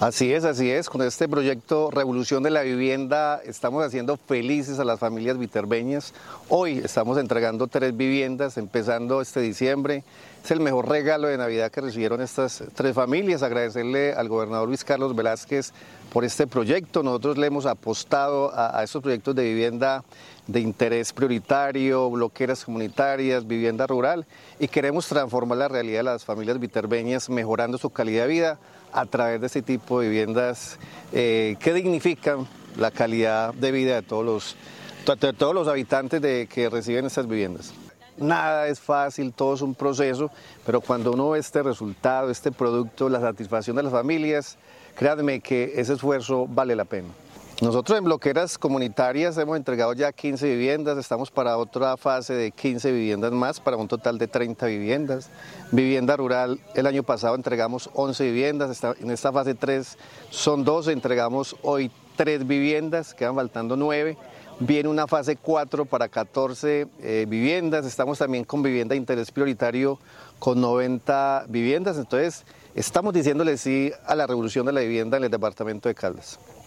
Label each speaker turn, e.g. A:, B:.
A: Así es, así es. Con este proyecto Revolución de la Vivienda estamos haciendo felices a las familias viterbeñas. Hoy estamos entregando 3 viviendas, empezando este diciembre. Es el mejor regalo de Navidad que recibieron estas 3 familias. Agradecerle al gobernador Luis Carlos Velázquez por este proyecto. Nosotros le hemos apostado a estos proyectos de vivienda de interés prioritario, bloqueras comunitarias, vivienda rural, y queremos transformar la realidad de las familias viterbeñas mejorando su calidad de vida a través de este tipo de viviendas que dignifican la calidad de vida de todos los habitantes que reciben estas viviendas. Nada es fácil, todo es un proceso, pero cuando uno ve este resultado, este producto, la satisfacción de las familias, créanme que ese esfuerzo vale la pena. Nosotros en bloqueras comunitarias hemos entregado ya 15 viviendas, estamos para otra fase de 15 viviendas más, para un total de 30 viviendas. Vivienda rural, el año pasado entregamos 11 viviendas, en esta fase 3 son 12, entregamos hoy 3 viviendas, quedan faltando 9. Viene una fase 4 para 14 viviendas, estamos también con vivienda de interés prioritario con 90 viviendas, entonces estamos diciéndole sí a la revolución de la vivienda en el departamento de Caldas.